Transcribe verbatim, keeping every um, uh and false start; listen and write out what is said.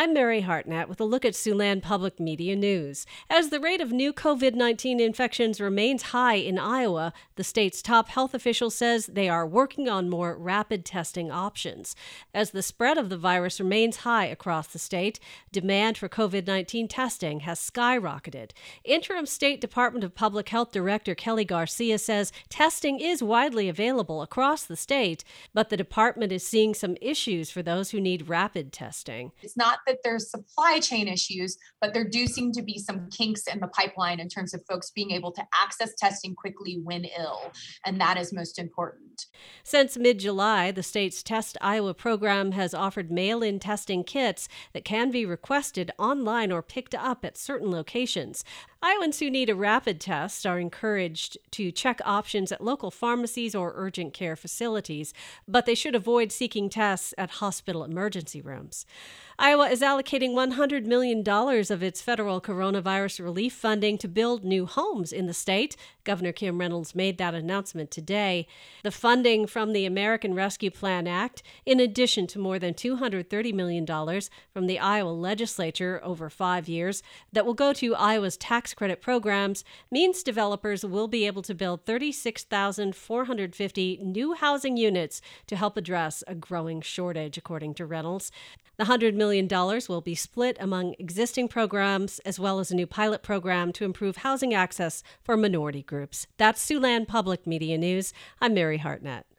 I'm Mary Hartnett with a look at Siouxland Public Media News. As the rate of new covid nineteen infections remains high in Iowa, the state's top health official says they are working on more rapid testing options. As the spread of the virus remains high across the state, demand for covid nineteen testing has skyrocketed. Interim State Department of Public Health Director Kelly Garcia says testing is widely available across the state, but the department is seeing some issues for those who need rapid testing. It's not that there's supply chain issues, but there do seem to be some kinks in the pipeline in terms of folks being able to access testing quickly when ill, and that is most important. Since mid-July, the state's Test Iowa program has offered mail-in testing kits that can be requested online or picked up at certain locations. Iowans who need a rapid test are encouraged to check options at local pharmacies or urgent care facilities, but they should avoid seeking tests at hospital emergency rooms. Iowa is allocating one hundred million dollars of its federal coronavirus relief funding to build new homes in the state. Governor Kim Reynolds made that announcement today. The funding from the American Rescue Plan Act, in addition to more than two hundred thirty million dollars from the Iowa legislature over five years that will go to Iowa's tax credit programs, means developers will be able to build thirty-six thousand four hundred fifty new housing units to help address a growing shortage, according to Reynolds. The one hundred million dollars will be split among existing programs as well as a new pilot program to improve housing access for minority groups. That's Siouxland Public Media News. I'm Mary Hartnett.